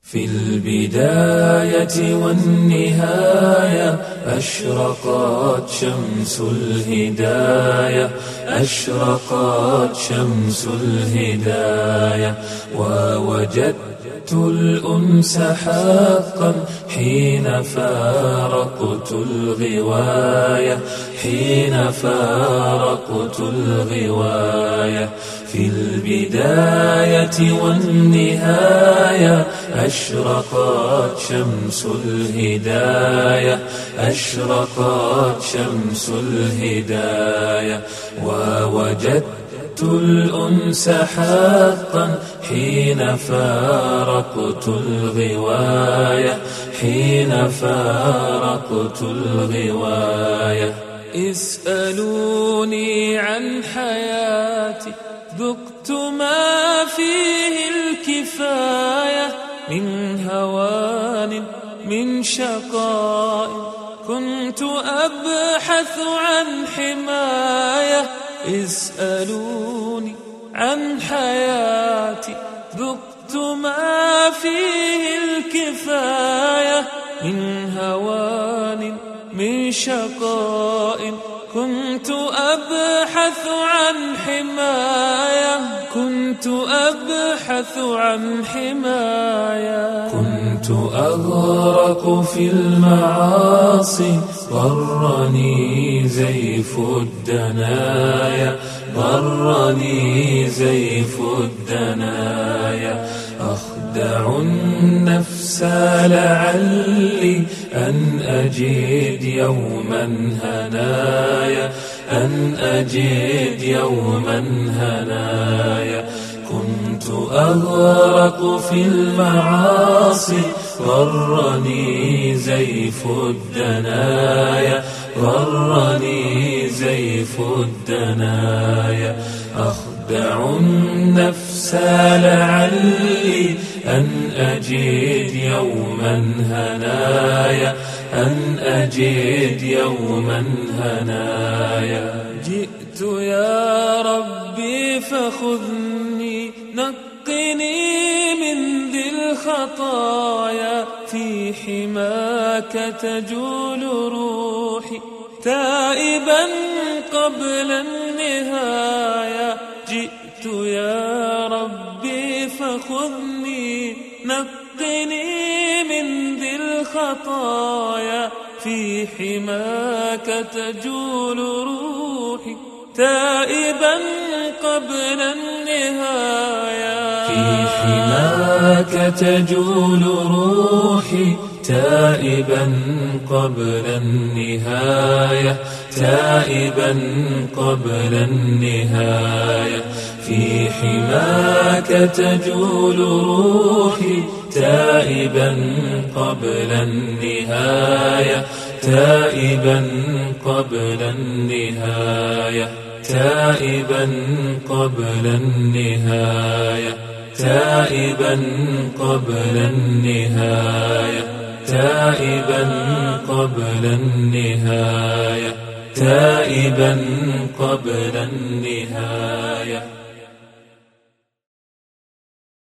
في البداية والنهاية أشرقت شمس الهداية، أشرقت شمس الهداية، ووجدت الأنس حقا حين فارقت الغواية، حين فارقت الغواية. في البداية والنهاية أشرقت شمس الهداية، أشرقت شمس الهداية، ووجدت الأنس حقا حين فارقت الغواية، حين فارقت الغواية. اسألوني عن حياتي ذقت ما فيه الكفاية، من هوان من شقاء كنت أبحث عن حماية. اسألوني عن حياتي ذقت ما فيه الكفاية، من هوان من شقاء كنت أبحث عن حماية، كنت أبحث عن حماية. كنت أغرق في المعاصي غرني زيف الدنايا، غرني زيف الدنايا. أخدع النفس لعلي أن أجد يوما هنايا، أن أجد يوما هنايا. كنت أغرق في المعاصي غرني زيف الدنايا، غرني زيف الدنايا. أخدع النفس لعلي أن أجد يوما هنايا، أن أجد يوما هنايا. جئت يا ربي فخذني، نقني من ذي الخطايا، في حماك تجول روحي تائبا قبل النهاية. جئت يا ربي فخذني، نقني من ذي الخطايا، في حماك تجول روحي تائبا قبل النهاية. في حماك تجول روحي تائبا قبل النهاية، تائبا قبل النهاية. في حماك تجول روحي تائبا قبل النهاية، تائبا قبل النهاية، تائبا قبل النهاية، تائبا قبل النهاية، تائبا قبل النهاية، تائبا قبل النهاية.